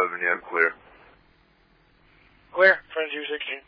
37, yeah, clear. Clear, friends U16.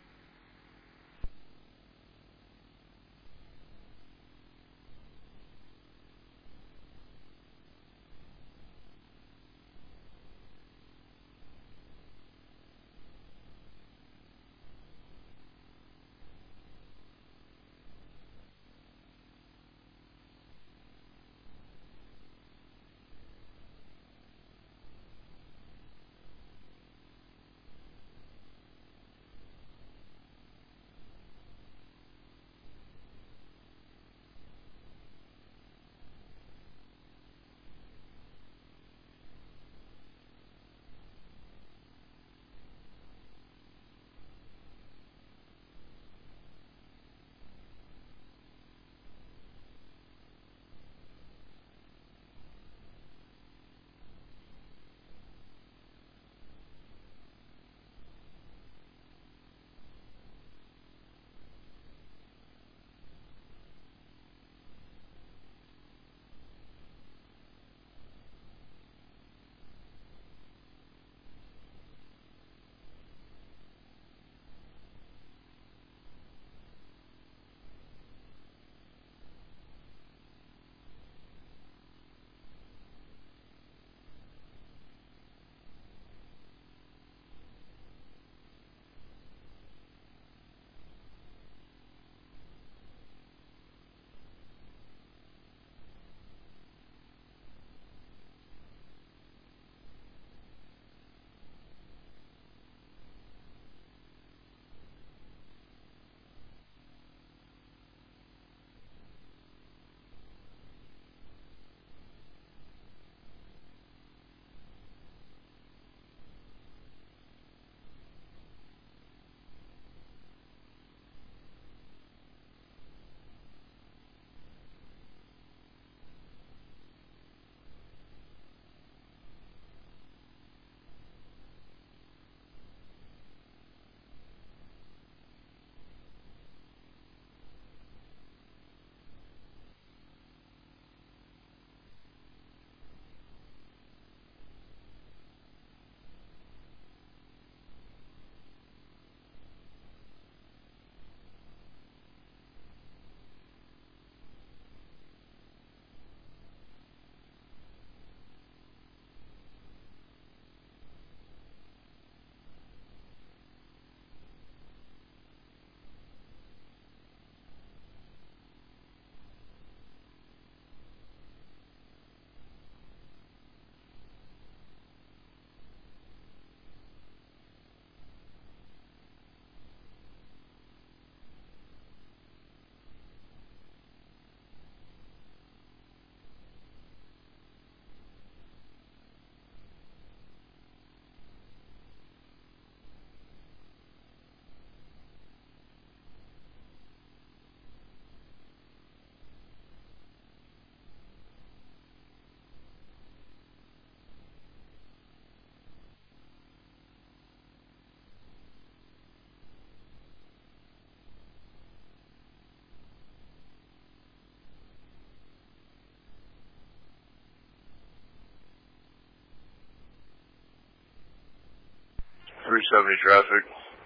Traffic.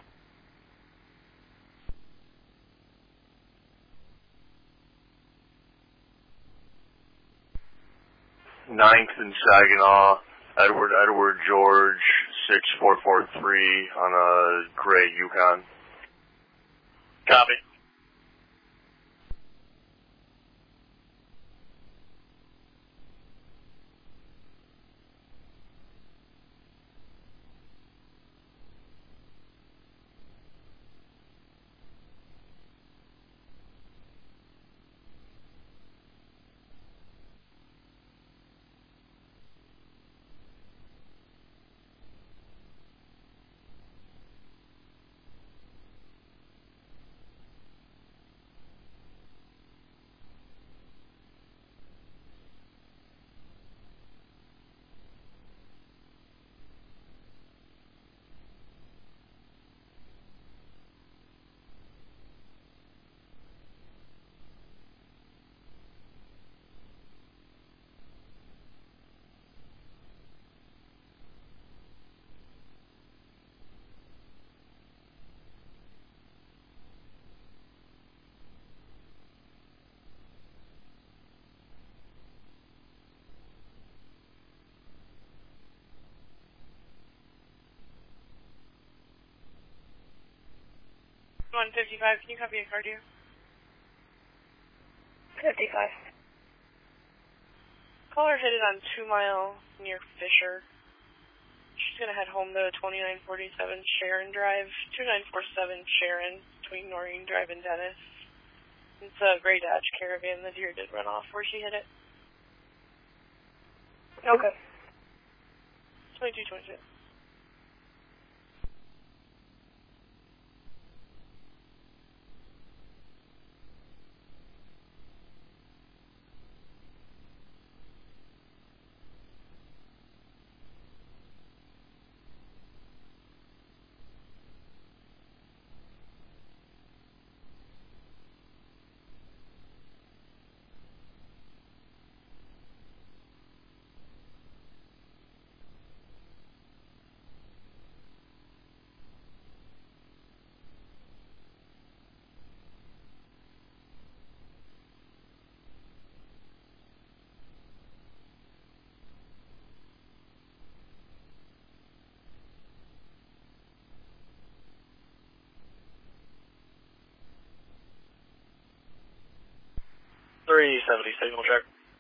Ninth and Saginaw, Edward George 6443 on a gray Yukon. Copy. 155, can you copy a car due? 55. Caller hit it on 2 Mile near Fisher. She's going to head home to 2947 Sharon Drive, 2947 Sharon, between Noreen Drive and Dennis. It's a gray Dodge Caravan. The deer did run off where she hit it. Okay. 2226. Signal check.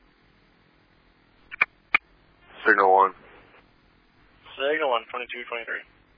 Signal 1. Signal 1, 2223.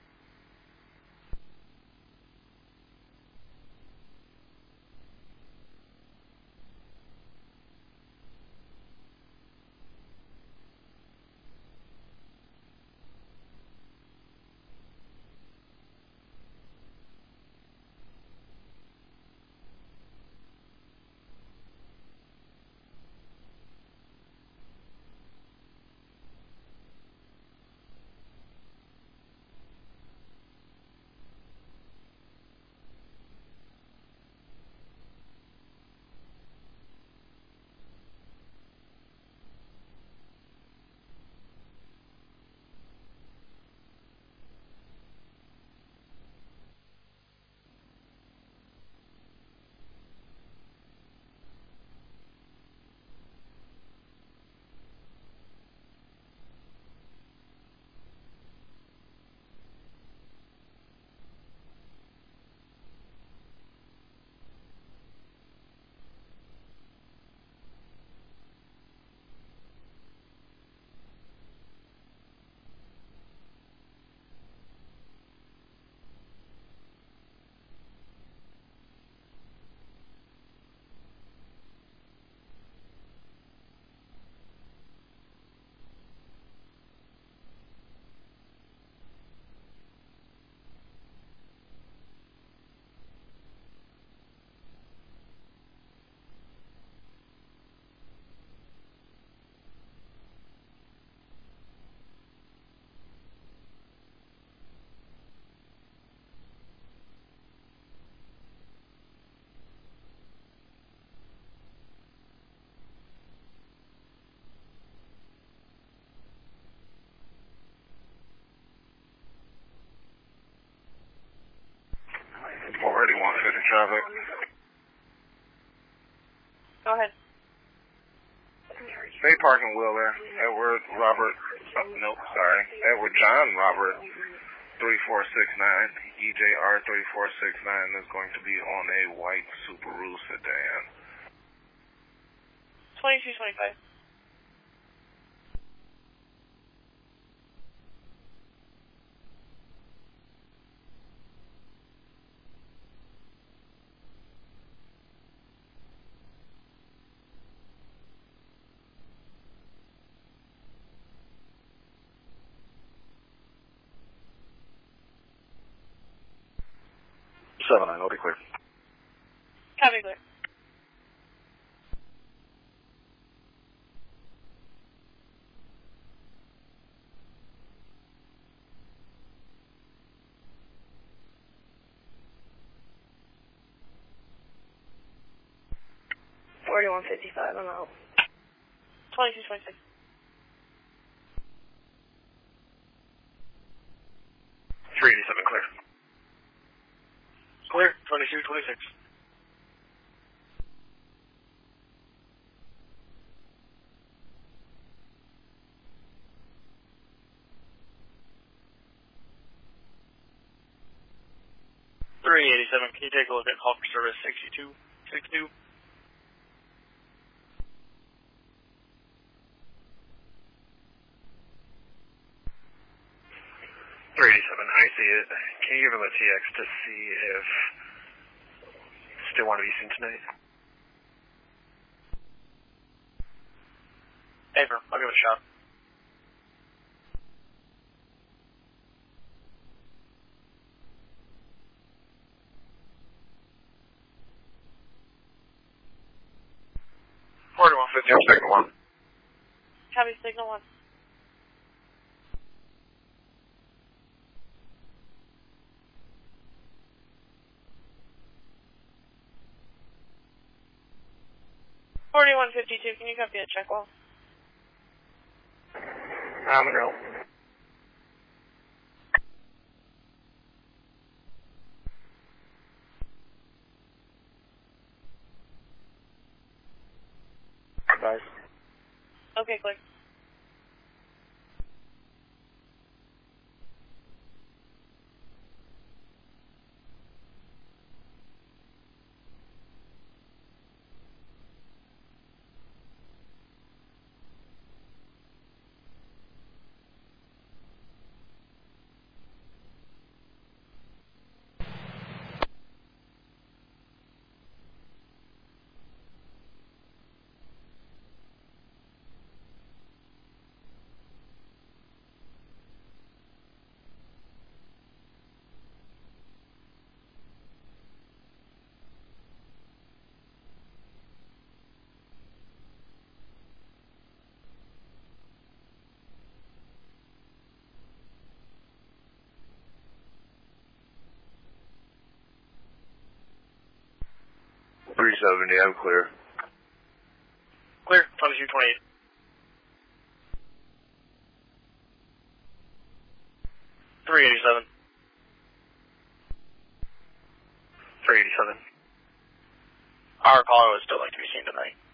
Already 150 traffic. Go ahead. State parking wheel there. Edward John Robert 3469. EJR 3469 is going to be on a white Subaru sedan. 2225. I'll be clear. Copy clear. $41.55, I'm out. 2226. Clear. Clear, 2226. 387, can you take a look at call for service 6262? 387, I see it. Can you give him a TX to see if still want to be seen tonight? Paper, I'll give it a shot. Signal 1. Copy, signal 1. $41.52, can you copy a check wall? Monroe. Advise. Okay, click. I'm clear. Clear, 2228. 387. 387. Our caller would still like to be seen tonight.